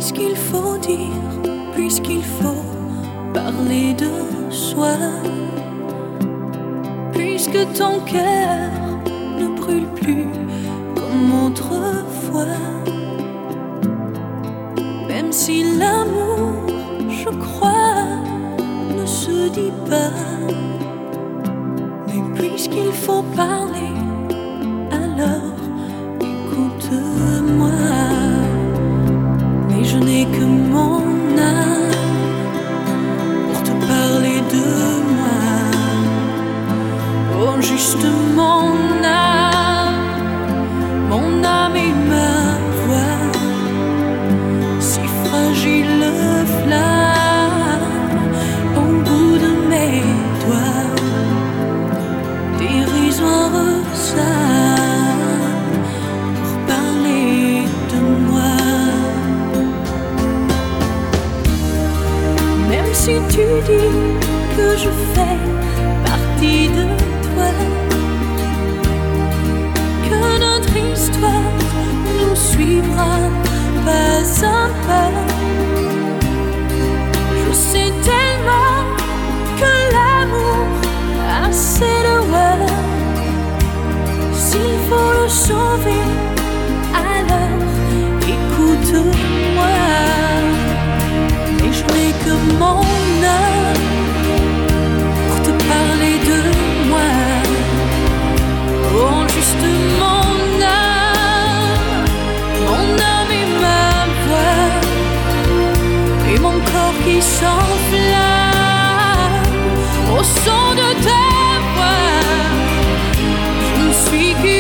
puisqu'il faut dire, puisqu'il faut parler de soi, puisque ton cœur ne brûle plus comme autrefois, même si l'amour, je crois, ne se dit pas, mais puisqu'il faut parler, alors écoute-moi. Mais je n'ai que mon âme pour te parler de moi. Oh, juste mon âme et ma voix, si fragile flamme au bout de mes doigts, dérisoire ça pour parler de moi. Même si tu dis que je fais partie de toi, que notre histoire nous suivra pas à pas, je sais tellement que l'amour a ses lois. S'il faut le sauver, alors écoute-moi. Et je n'ai que mon âme pour te parler de moi. Oh, juste mon âme et ma voix, et mon corps qui s'enflamme au son de ta voix. Je ne suis qu'une